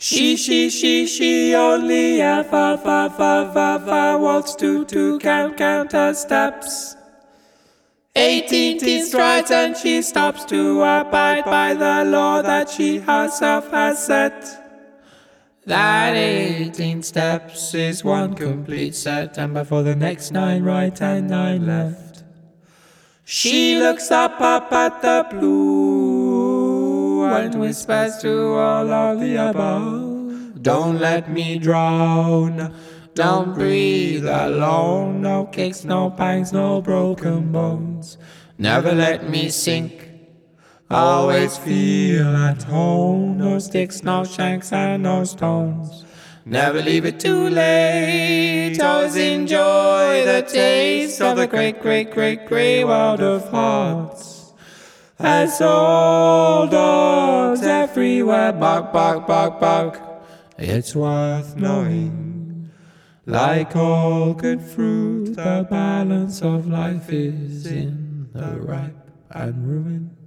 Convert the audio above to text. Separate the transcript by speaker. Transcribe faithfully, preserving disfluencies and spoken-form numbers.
Speaker 1: She, she, she, she only ever, fa, fa, fa, fa, wants to, to count, count her steps. Eighteen strides and she stops to abide by the law that she herself has set. That eighteen steps is one complete set, and before the next nine right and nine left. She looks up, up at the blue and whispers to all of the above. Don't let me drown, don't breathe alone. No kicks, no pangs, no broken bones. Never let me sink, always feel at home. No sticks, no shanks, and no stones. Never leave it too late. Always enjoy the taste of the great, great, great, great world of hearts. As old dogs everywhere bark, bark, bark, bark. It's worth knowing. Like all good fruit, the balance of life is in the ripe and ruined.